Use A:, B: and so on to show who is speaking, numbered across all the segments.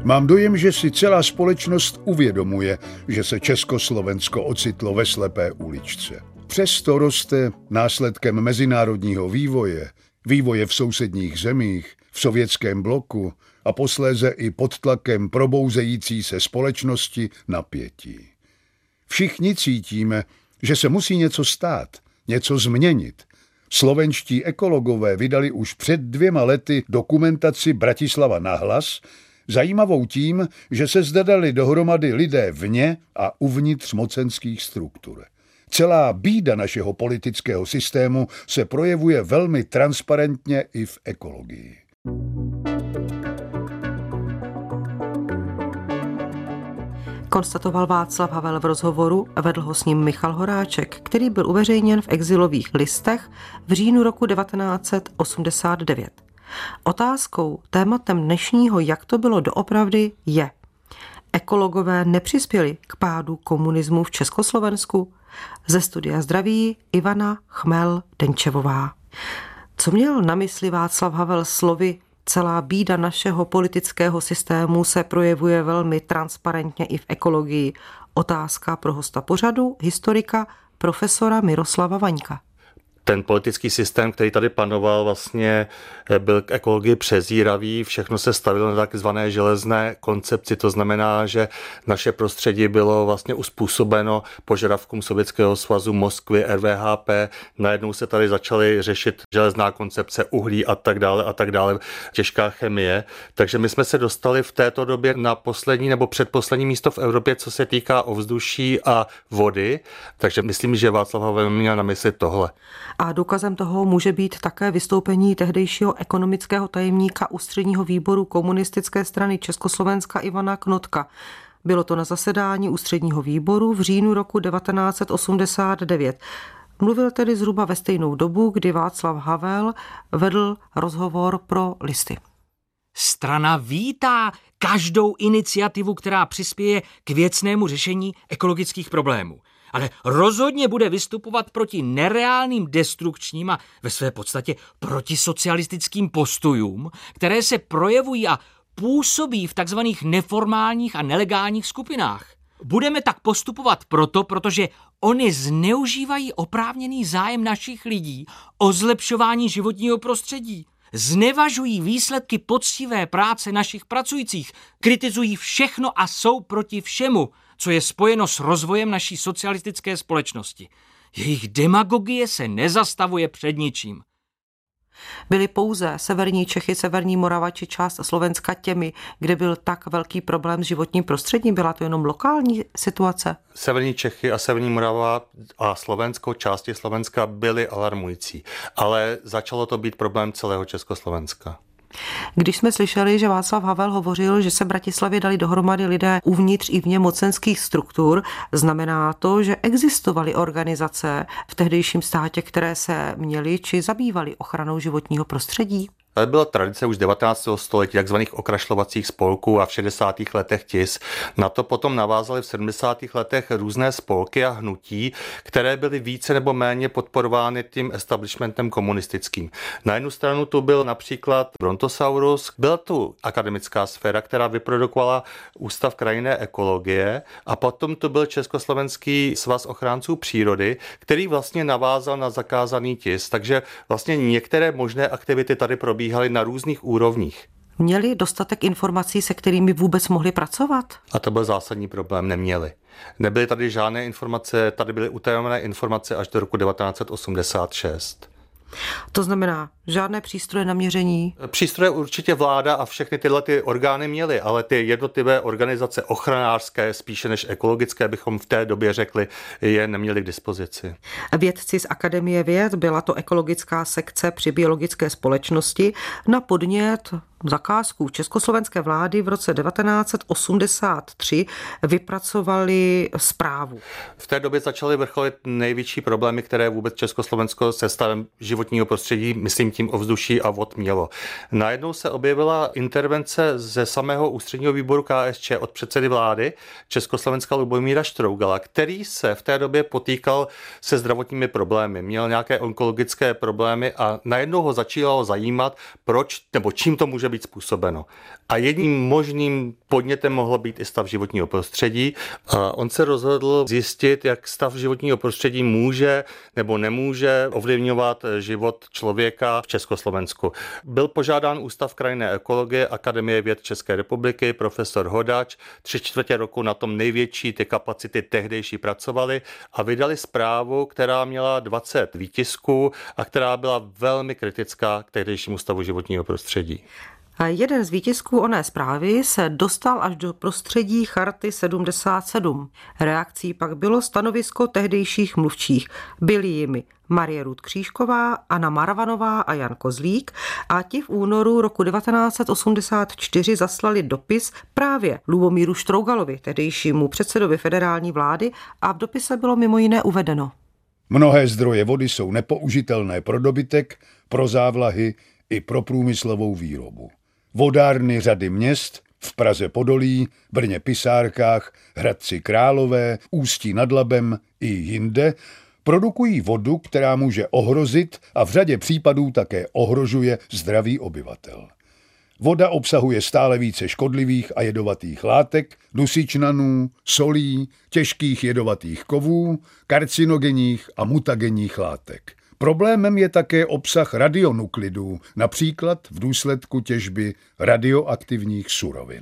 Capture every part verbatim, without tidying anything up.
A: Mám dojem, že si celá společnost uvědomuje, že se Československo ocitlo ve slepé uličce. Přesto roste následkem mezinárodního vývoje, vývoje v sousedních zemích, v sovětském bloku a posléze i pod tlakem probouzející se společnosti napětí. Všichni cítíme, že se musí něco stát, něco změnit. Slovenští ekologové vydali už před dvěma lety dokumentaci Bratislava nahlas, zajímavou tím, že se zde dali dohromady lidé vně a uvnitř mocenských struktur. Celá bída našeho politického systému se projevuje velmi transparentně i v ekologii.
B: Konstatoval Václav Havel v rozhovoru a vedl ho s ním Michal Horáček, který byl uveřejněn v Exilových listech v říjnu roku devatenáct set osmdesát devět. Otázkou, tématem dnešního Jak to bylo doopravdy je: ekologové nepřispěli k pádu komunismu v Československu? Ze studia zdraví Ivana Chmel-Denčevová. Co měl na mysli Václav Havel slovy celá bída našeho politického systému se projevuje velmi transparentně i v ekologii? Otázka pro hosta pořadu, historika profesora Miroslava Vaňka.
C: Ten politický systém, který tady panoval, vlastně byl k ekologii přezíravý, všechno se stavilo na takzvané železné koncepci, to znamená, že naše prostředí bylo vlastně uspůsobeno požadavkům Sovětského svazu, Moskvy, R V H P, najednou se tady začaly řešit železná koncepce, uhlí a tak dále a tak dále, těžká chemie, takže my jsme se dostali v této době na poslední nebo předposlední místo v Evropě, co se týká ovzduší a vody, takže myslím, že Václav Havel měl na mysli tohle.
B: A důkazem toho může být také vystoupení tehdejšího ekonomického tajemníka Ústředního výboru komunistické strany Československa Ivana Knotka. Bylo to na zasedání Ústředního výboru v říjnu roku devatenáct set osmdesát devět. Mluvil tedy zhruba ve stejnou dobu, kdy Václav Havel vedl rozhovor pro Listy.
D: Strana vítá každou iniciativu, která přispěje k věcnému řešení ekologických problémů. Ale rozhodně bude vystupovat proti nereálným destrukčním a ve své podstatě protisocialistickým postojům, které se projevují a působí v takzvaných neformálních a nelegálních skupinách. Budeme tak postupovat proto, protože oni zneužívají oprávněný zájem našich lidí o zlepšování životního prostředí. Znevažují výsledky poctivé práce našich pracujících, kritizují všechno a jsou proti všemu, co je spojeno s rozvojem naší socialistické společnosti. Jejich demagogie se nezastavuje před ničím.
B: Byly pouze severní Čechy, severní Morava či část Slovenska těmi, kde byl tak velký problém s životním prostředím? Byla to jenom lokální situace?
C: Severní Čechy a severní Morava a Slovensko, části Slovenska byly alarmující, ale začalo to být problém celého Československa.
B: Když jsme slyšeli, že Václav Havel hovořil, že se Bratislavě dali dohromady lidé uvnitř i vně mocenských struktur, znamená to, že existovaly organizace v tehdejším státě, které se měly či zabývaly ochranou životního prostředí?
C: Tady byla tradice už devatenáctého století takzvaných okrašlovacích spolků a v šedesátých letech T I S. Na to potom navázaly v sedmdesátých letech různé spolky a hnutí, které byly více nebo méně podporovány tím establishmentem komunistickým. Na jednu stranu tu byl například Brontosaurus, byla tu akademická sféra, která vyprodukovala Ústav krajinné ekologie, a potom tu byl Československý svaz ochránců přírody, který vlastně navázal na zakázaný tisk. Takže vlastně některé možné aktivity tady probíhaly na různých úrovních.
B: Měli dostatek informací, se kterými vůbec mohli pracovat?
C: A to byl zásadní problém, neměli. Nebyly tady žádné informace, tady byly utajované informace až do roku devatenáct set osmdesát šest.
B: To znamená, žádné přístroje na měření?
C: Přístroje určitě vláda a všechny tyhle ty orgány měly, ale ty jednotlivé organizace ochranářské, spíše než ekologické, bychom v té době řekli, je neměli k dispozici.
B: Vědci z Akademie věd, byla to ekologická sekce při biologické společnosti, na podnět zakázku československé vlády v roce devatenáct set osmdesát tři vypracovali zprávu.
C: V té době začaly vrcholit největší problémy, které vůbec Československo se stavem životního prostředí, myslím tím ovzduší a vod, mělo. Najednou se objevila intervence ze samého Ústředního výboru K S Č od předsedy vlády Československa Lubomíra Štrougala, který se v té době potýkal se zdravotními problémy. Měl nějaké onkologické problémy a najednou ho začínalo zajímat, proč nebo čím to může může být způsobeno. A jedním možným podnětem mohlo být i stav životního prostředí. A on se rozhodl zjistit, jak stav životního prostředí může nebo nemůže ovlivňovat život člověka v Československu. Byl požádán Ústav krajinné ekologie Akademie věd České republiky, profesor Hodač, tři čtvrtě roku na tom největší ty kapacity tehdejší pracovali a vydali zprávu, která měla dvacet výtisků a která byla velmi kritická k tehdejšímu stavu životního prostředí.
B: A jeden z výtisků oné zprávy se dostal až do prostředí Charty sedmdesát sedm. Reakcí pak bylo stanovisko tehdejších mluvčích. Byli jimi Marie Ruth Křížková, Anna Marvanová a Jan Kozlík a ti v únoru roku devatenáct set osmdesát čtyři zaslali dopis právě Lubomíru Štrougalovi, tehdejšímu předsedovi federální vlády, a v dopise bylo mimo jiné uvedeno:
A: Mnohé zdroje vody jsou nepoužitelné pro dobytek, pro závlahy i pro průmyslovou výrobu. Vodárny řady měst v Praze Podolí, Brně Pisárkách, Hradci Králové, Ústí nad Labem i jinde produkují vodu, která může ohrozit a v řadě případů také ohrožuje zdraví obyvatel. Voda obsahuje stále více škodlivých a jedovatých látek, dusičnanů, solí, těžkých jedovatých kovů, karcinogenních a mutagenních látek. Problémem je také obsah radionuklidů, například v důsledku těžby radioaktivních surovin.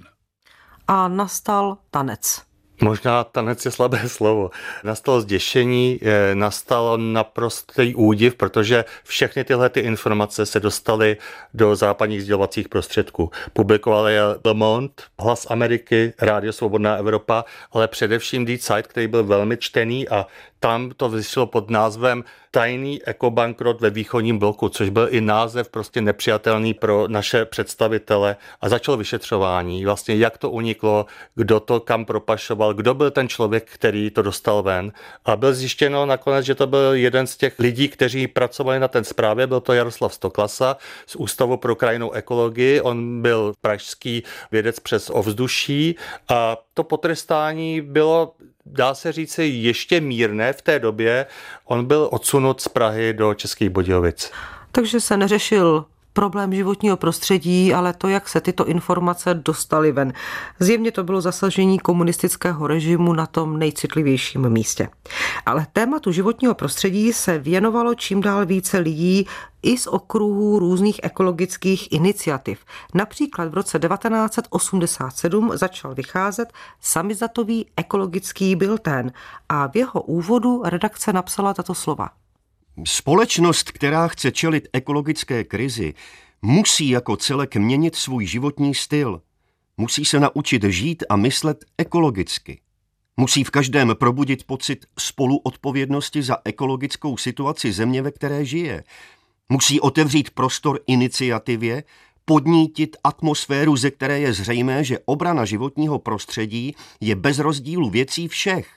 B: A nastal tanec.
C: Možná tanec je slabé slovo. Nastalo zděšení, nastalo naprostý údiv, protože všechny tyhle ty informace se dostaly do západních sdělovacích prostředků. Publikovali je Le Monde, Hlas Ameriky, Rádio Svobodná Evropa, ale především Die Zeit, který byl velmi čtený, a tam to vyšlo pod názvem Tajný ekobankrot ve východním bloku, což byl i název prostě nepřijatelný pro naše představitele, a začalo vyšetřování, vlastně jak to uniklo, kdo to kam propašoval, kdo byl ten člověk, který to dostal ven. A byl zjištěno nakonec, že to byl jeden z těch lidí, kteří pracovali na té zprávě, byl to Jaroslav Stoklasa z Ústavu pro krajinnou ekologii, on byl pražský vědec přes ovzduší a to potrestání bylo, dá se říci, ještě mírné v té době. On byl odsunut z Prahy do Českých Budějovic.
B: Takže se neřešil problém životního prostředí, ale to, jak se tyto informace dostaly ven. Zjevně to bylo zasažení komunistického režimu na tom nejcitlivějším místě. Ale tématu životního prostředí se věnovalo čím dál více lidí i z okruhů různých ekologických iniciativ. Například v roce devatenáct set osmdesát sedm začal vycházet samizatový ekologický bulletin a v jeho úvodu redakce napsala tato slova.
E: Společnost, která chce čelit ekologické krizi, musí jako celek měnit svůj životní styl. Musí se naučit žít a myslet ekologicky. Musí v každém probudit pocit spoluodpovědnosti za ekologickou situaci země, ve které žije. Musí otevřít prostor iniciativě, podnítit atmosféru, ze které je zřejmé, že obrana životního prostředí je bez rozdílu věcí všech.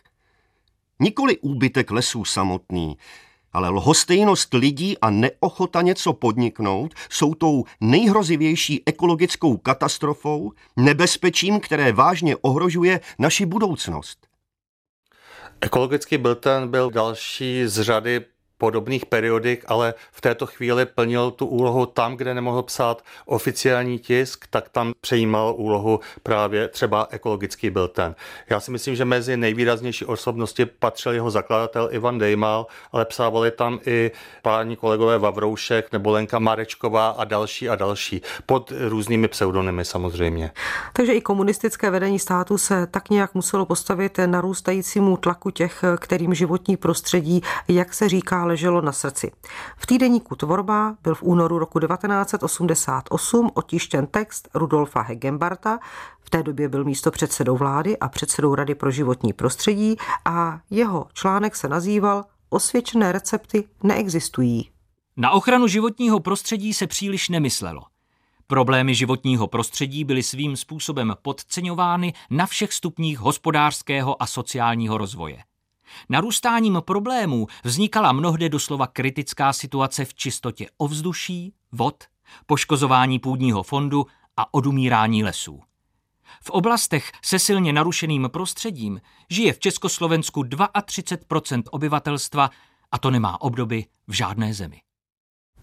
E: Nikoli úbytek lesů samotný, ale lhostejnost lidí a neochota něco podniknout jsou tou nejhrozivější ekologickou katastrofou, nebezpečím, které vážně ohrožuje naši budoucnost.
C: Ekologický bulletin byl další z řady podobných periodik, ale v této chvíli plnil tu úlohu tam, kde nemohl psát oficiální tisk, tak tam přejímal úlohu právě třeba ekologický bulletin. Já si myslím, že mezi nejvýraznější osobnosti patřil jeho zakladatel Ivan Dejmal, ale psávali tam i páni kolegové Vavroušek nebo Lenka Marečková a další a další, pod různými pseudonymy samozřejmě.
B: Takže i komunistické vedení státu se tak nějak muselo postavit narůstajícímu tlaku těch, kterým životní prostředí, jak se říká, leželo na srdci. V týdeníku Tvorba byl v únoru roku devatenáct set osmdesát osm otištěn text Rudolfa Hegenbarta, v té době byl místopředsedou vlády a předsedou Rady pro životní prostředí, a jeho článek se nazýval Osvědčené recepty neexistují.
D: Na ochranu životního prostředí se příliš nemyslelo. Problémy životního prostředí byly svým způsobem podceňovány na všech stupních hospodářského a sociálního rozvoje. Narůstáním problémů vznikala mnohde doslova kritická situace v čistotě ovzduší, vod, poškozování půdního fondu a odumírání lesů. V oblastech se silně narušeným prostředím žije v Československu třicet dva procent obyvatelstva a to nemá obdoby v žádné zemi.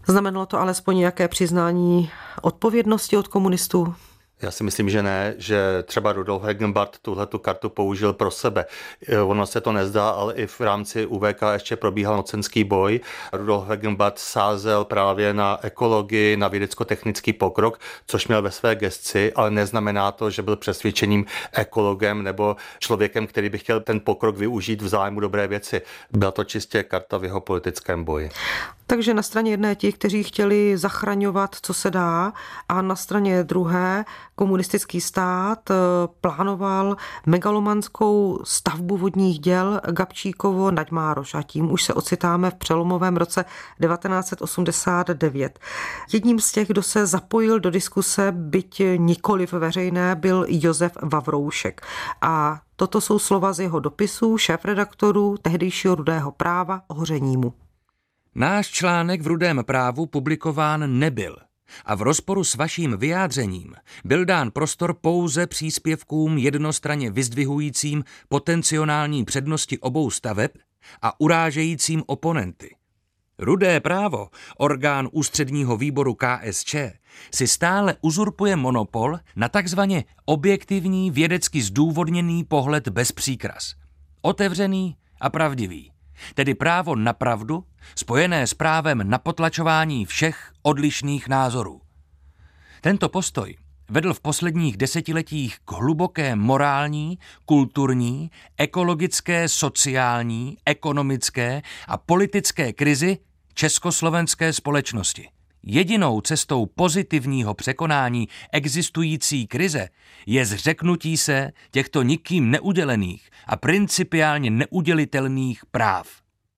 B: Znamenalo to alespoň nějaké přiznání odpovědnosti od komunistů?
C: Já si myslím, že ne, že třeba Rudolf Hegenbart tuhletu kartu použil pro sebe. Ono se to nezdá, ale i v rámci U V K ještě probíhal mocenský boj. Rudolf Hegenbart sázel právě na ekologii, na vědecko-technický pokrok, což měl ve své gesci, ale neznamená to, že byl přesvědčeným ekologem nebo člověkem, který by chtěl ten pokrok využít v zájmu dobré věci. Byla to čistě karta v jeho politickém boji.
B: Takže na straně jedné ti, kteří chtěli zachraňovat, co se dá, a na straně druhé komunistický stát plánoval megalomanskou stavbu vodních děl Gabčíkovo nad Mároš a tím už se ocitáme v přelomovém roce devatenáct set osmdesát devět. Jedním z těch, kdo se zapojil do diskuse, byť nikoliv veřejné, byl Josef Vavroušek. A toto jsou slova z jeho dopisů šéfredaktorů tehdejšího Rudého práva Hořenímu.
D: Náš článek v Rudém právu publikován nebyl a v rozporu s vaším vyjádřením byl dán prostor pouze příspěvkům jednostranně vyzdvihujícím potenciální přednosti obou staveb a urážejícím oponenty. Rudé právo, orgán ústředního výboru K S Č, si stále uzurpuje monopol na takzvaně objektivní vědecky zdůvodněný pohled bez příkras. Otevřený a pravdivý. Tedy právo na pravdu, spojené s právem na potlačování všech odlišných názorů. Tento postoj vedl v posledních desetiletích k hluboké morální, kulturní, ekologické, sociální, ekonomické a politické krizi československé společnosti. Jedinou cestou pozitivního překonání existující krize je zřeknutí se těchto nikým neudělených a principiálně neudělitelných práv.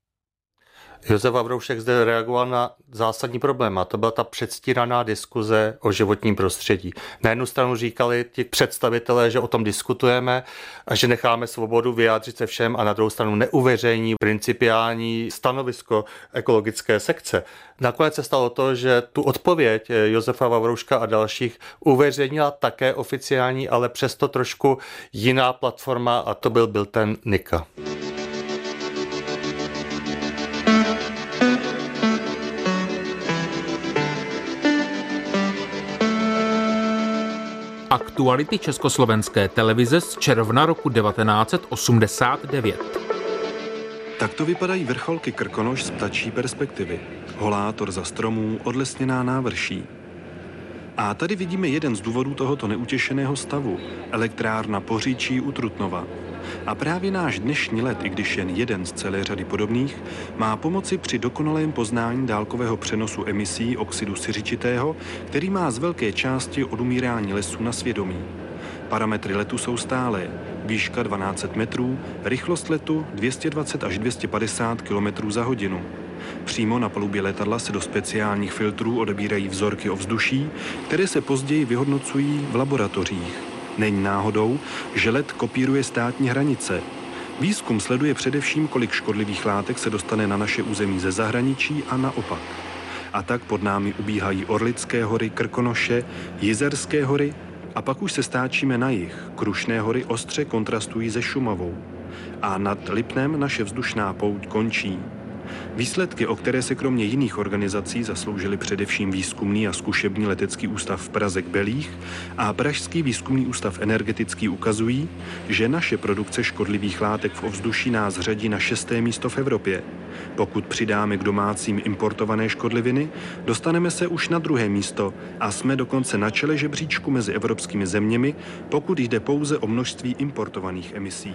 C: Josef Vavroušek zde reagoval na zásadní problém a to byla ta předstíraná diskuze o životním prostředí. Na jednu stranu říkali ti představitelé, že o tom diskutujeme a že necháme svobodu vyjádřit se všem a na druhou stranu neuveřejní principiální stanovisko ekologické sekce. Nakonec se stalo to, že tu odpověď Josefa Vavrouška a dalších uveřejnila také oficiální, ale přesto trošku jiná platforma a to byl bulletin Nika.
F: Aktuality československé televize z června roku devatenáct set osmdesát devět.
G: Takto vypadají vrcholky Krkonoš z ptačí perspektivy. Holá torza stromů, odlesněná návrší. A tady vidíme jeden z důvodů tohoto neutěšeného stavu. Elektrárna Poříčí u Trutnova. A právě náš dnešní let, i když jen jeden z celé řady podobných, má pomoci při dokonalém poznání dálkového přenosu emisí oxidu siřičitého, který má z velké části odumírání lesů na svědomí. Parametry letu jsou stálé. Výška dvanáct set metrů, rychlost letu dvě stě dvacet až dvě stě padesát kilometrů za hodinu. Přímo na palubě letadla se do speciálních filtrů odebírají vzorky ovzduší, které se později vyhodnocují v laboratořích. Není náhodou, že let kopíruje státní hranice. Výzkum sleduje především, kolik škodlivých látek se dostane na naše území ze zahraničí a naopak. A tak pod námi ubíhají Orlické hory, Krkonoše, Jizerské hory a pak už se stáčíme na jih. Krušné hory ostře kontrastují se Šumavou. A nad Lipnem naše vzdušná pouť končí. Výsledky, o které se kromě jiných organizací zasloužili především Výzkumný a zkušební letecký ústav v Praze Kbelích a Pražský výzkumný ústav energetický, ukazují, že naše produkce škodlivých látek v ovzduší nás řadí na šesté místo v Evropě. Pokud přidáme k domácím importované škodliviny, dostaneme se už na druhé místo a jsme dokonce na čele žebříčku mezi evropskými zeměmi, pokud jde pouze o množství importovaných emisí.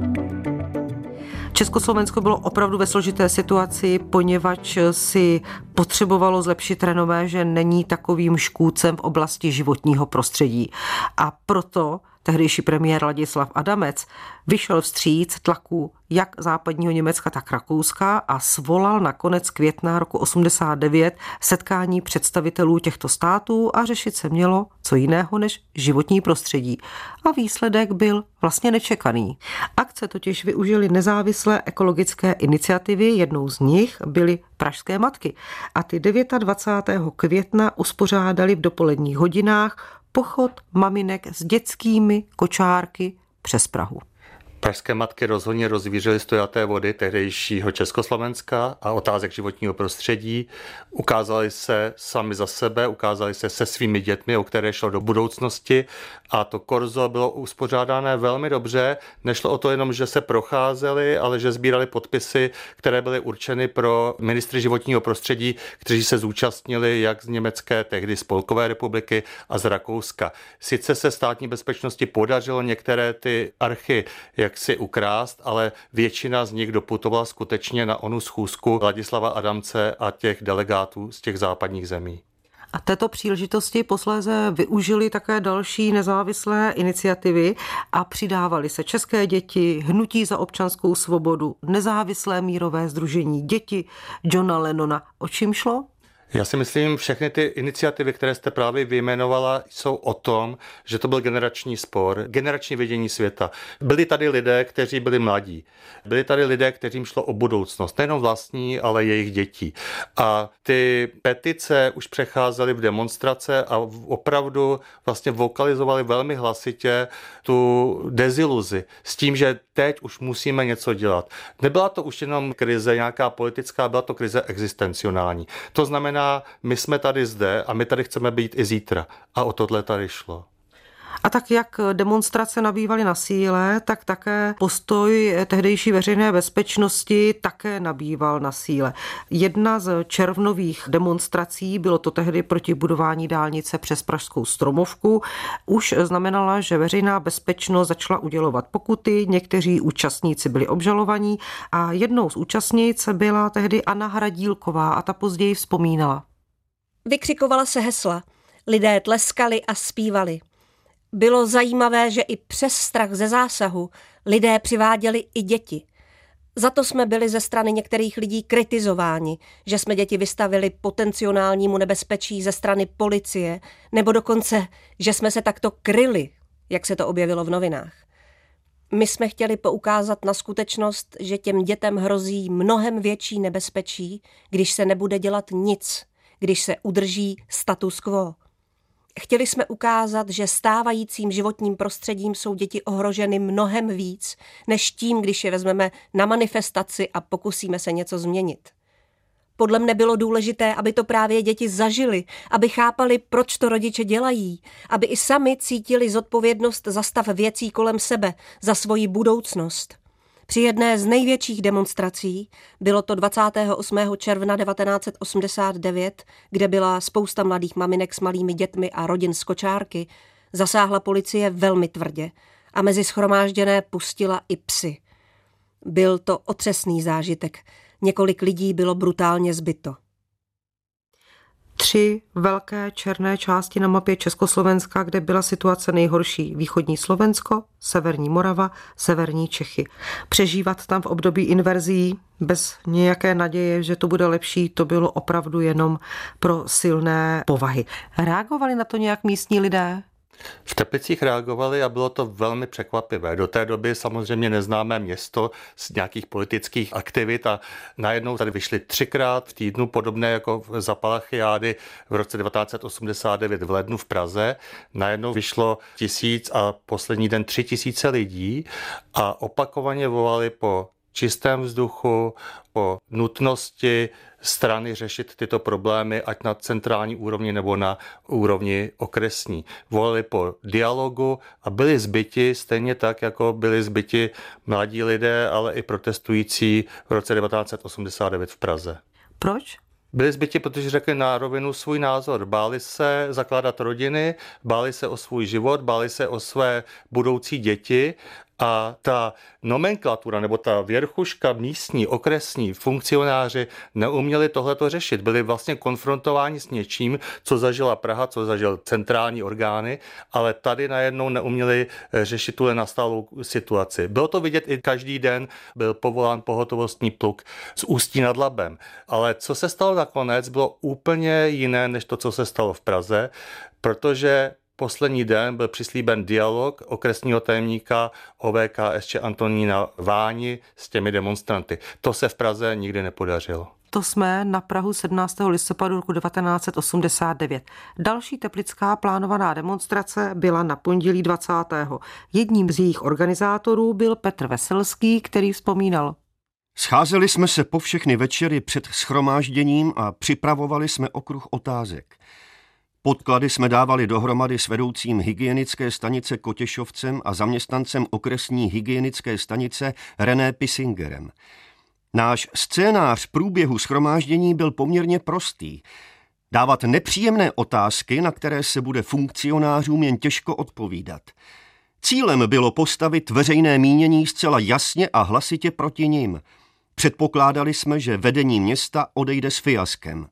B: Československo bylo opravdu ve složité situaci, poněvadž si potřebovalo zlepšit renomé, že není takovým škůdcem v oblasti životního prostředí. A proto tehdejší premiér Ladislav Adamec vyšel vstříc tlaku jak západního Německa, tak Rakouska a svolal na konec května roku osmdesát devět setkání představitelů těchto států a řešit se mělo co jiného než životní prostředí. A výsledek byl vlastně nečekaný. Akce totiž využily nezávislé ekologické iniciativy, jednou z nich byly Pražské matky. A ty dvacátého devátého května uspořádali v dopoledních hodinách pochod maminek s dětskými kočárky přes Prahu.
C: Pražské matky rozhodně rozvířily stojaté vody tehdejšího Československa a otázek životního prostředí. Ukázali se sami za sebe, ukázali se se svými dětmi, o které šlo do budoucnosti, a to korzo bylo uspořádané velmi dobře. Nešlo o to jenom, že se procházeli, ale že sbírali podpisy, které byly určeny pro ministry životního prostředí, kteří se zúčastnili jak z německé, tehdy Spolkové republiky, a z Rakouska. Sice se státní bezpečnosti podařilo některé ty archy jak si ukrást, ale většina z nich doputovala skutečně na onu schůzku Ladislava Adamce a těch delegátů z těch západních zemí.
B: A této příležitosti posléze využili také další nezávislé iniciativy a přidávali se České děti, Hnutí za občanskou svobodu, Nezávislé mírové sdružení Děti Johna Lennona. O čím šlo?
C: Já si myslím, všechny ty iniciativy, které jste právě vyjmenovala, jsou o tom, že to byl generační spor, generační vidění světa. Byli tady lidé, kteří byli mladí. Byli tady lidé, kterým šlo o budoucnost, nejenom vlastní, ale jejich dětí. A ty petice už přecházely v demonstrace a opravdu vlastně vokalizovali velmi hlasitě tu deziluzi s tím, že teď už musíme něco dělat. Nebyla to už jenom krize nějaká politická, byla to krize existencionální. To znamená, my jsme tady zde a my tady chceme být i zítra. A o tohle tady šlo.
B: A tak jak demonstrace nabývaly na síle, tak také postoj tehdejší veřejné bezpečnosti také nabýval na síle. Jedna z červnových demonstrací, bylo to tehdy proti budování dálnice přes Pražskou Stromovku, už znamenala, že veřejná bezpečnost začala udělovat pokuty, někteří účastníci byli obžalovaní a jednou z účastnic byla tehdy Anna Hradílková a ta později vzpomínala.
H: Vykřikovala se hesla, lidé tleskali a zpívali. Bylo zajímavé, že i přes strach ze zásahu lidé přiváděli i děti. Za to jsme byli ze strany některých lidí kritizováni, že jsme děti vystavili potenciálnímu nebezpečí ze strany policie, nebo dokonce, že jsme se takto kryli, jak se to objevilo v novinách. My jsme chtěli poukázat na skutečnost, že těm dětem hrozí mnohem větší nebezpečí, když se nebude dělat nic, když se udrží status quo. Chtěli jsme ukázat, že stávajícím životním prostředím jsou děti ohroženy mnohem víc, než tím, když je vezmeme na manifestaci a pokusíme se něco změnit. Podle mne bylo důležité, aby to právě děti zažili, aby chápali, proč to rodiče dělají, aby i sami cítili zodpovědnost za stav věcí kolem sebe, za svoji budoucnost. Při jedné z největších demonstrací, bylo to dvacátého osmého června devatenáct set osmdesát devět, kde byla spousta mladých maminek s malými dětmi a rodin z kočárky, zasáhla policie velmi tvrdě a mezi shromážděné pustila i psy. Byl to otřesný zážitek. Několik lidí bylo brutálně zbito.
B: Tři velké černé části na mapě Československa, kde byla situace nejhorší. Východní Slovensko, severní Morava, severní Čechy. Přežívat tam v období inverzí bez nějaké naděje, že to bude lepší, to bylo opravdu jenom pro silné povahy. Reagovali na to nějak místní lidé?
C: V Teplicích reagovali a bylo to velmi překvapivé. Do té doby samozřejmě neznámé město z nějakých politických aktivit a najednou tady vyšly třikrát v týdnu, podobné jako za Palachiády v roce devatenáct set osmdesát devět v lednu v Praze. Najednou vyšlo tisíc a poslední den tři tisíce lidí a opakovaně volali po čistém vzduchu, po nutnosti strany řešit tyto problémy, ať na centrální úrovni nebo na úrovni okresní. Volali po dialogu a byli zbyti stejně tak, jako byli zbyti mladí lidé, ale i protestující v roce devatenáct set osmdesát devět v Praze.
B: Proč?
C: Byli zbyti, protože řekli na rovinu svůj názor. Báli se zakládat rodiny, báli se o svůj život, báli se o své budoucí děti A ta nomenklatura nebo ta věrchuška místní, okresní funkcionáři neuměli tohleto řešit. Byli vlastně konfrontováni s něčím, co zažila Praha, co zažil centrální orgány, ale tady najednou neuměli řešit tuhle nastalou situaci. Bylo to vidět i každý den, byl povolán pohotovostní pluk z Ústí nad Labem. Ale co se stalo nakonec, bylo úplně jiné, než to, co se stalo v Praze, protože poslední den byl přislíben dialog okresního tajemníka O V K S Č Antonína Váni s těmi demonstranty. To se v Praze nikdy nepodařilo.
B: To jsme na Prahu sedmnáctého listopadu roku devatenáct set osmdesát devět. Další teplická plánovaná demonstrace byla na pondělí dvacátého Jedním z jejich organizátorů byl Petr Veselský, který vzpomínal.
E: Scházeli jsme se po všechny večery před shromážděním a připravovali jsme okruh otázek. Podklady jsme dávali dohromady s vedoucím hygienické stanice Kotěšovcem a zaměstnancem okresní hygienické stanice René Pissingerem. Náš scénář průběhu shromáždění byl poměrně prostý. Dávat nepříjemné otázky, na které se bude funkcionářům jen těžko odpovídat. Cílem bylo postavit veřejné mínění zcela jasně a hlasitě proti nim. Předpokládali jsme, že vedení města odejde s fiaskem.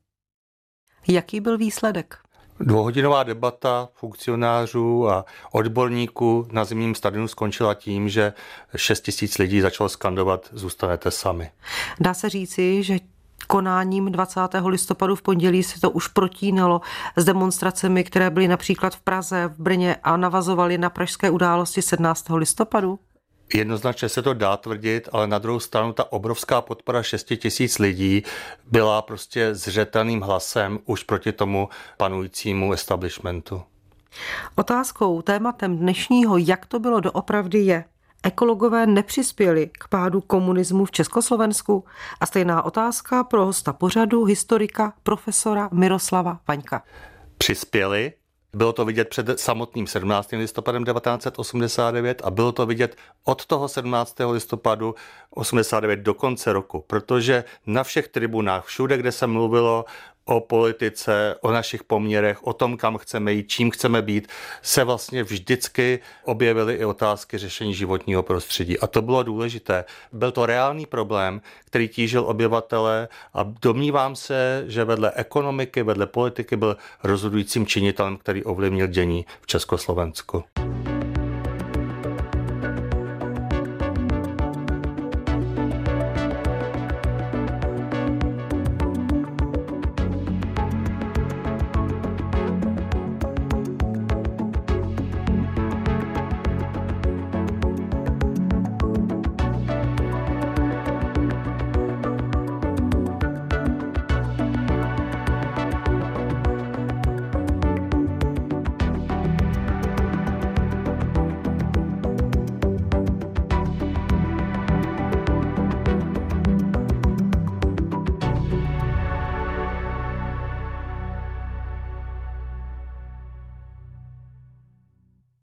B: Jaký byl výsledek?
C: Dvouhodinová debata funkcionářů a odborníků na zimním stadionu skončila tím, že šest tisíc lidí začalo skandovat "Zůstanete sami".
B: Dá se říci, že konáním dvacátého listopadu v pondělí se to už protínalo s demonstracemi, které byly například v Praze, v Brně a navazovaly na pražské události sedmnáctého listopadu?
C: Jednoznačně se to dá tvrdit, ale na druhou stranu ta obrovská podpora šesti tisíc lidí byla prostě zřetelným hlasem už proti tomu panujícímu establishmentu.
B: Otázkou, tématem dnešního, jak to bylo doopravdy je, ekologové nepřispěli k pádu komunismu v Československu? A stejná otázka pro hosta pořadu, historika, profesora Miroslava Vaňka.
C: Přispěli. Bylo to vidět před samotným sedmnáctým listopadem devatenáct set osmdesát devět a bylo to vidět od toho sedmnáctého listopadu osmdesát devět do konce roku, protože na všech tribunách, všude, kde se mluvilo o politice, o našich poměrech, o tom, kam chceme jít, čím chceme být, se vlastně vždycky objevily i otázky řešení životního prostředí. A to bylo důležité. Byl to reálný problém, který tížil obyvatele a domnívám se, že vedle ekonomiky, vedle politiky byl rozhodujícím činitelem, který ovlivnil dění v Československu.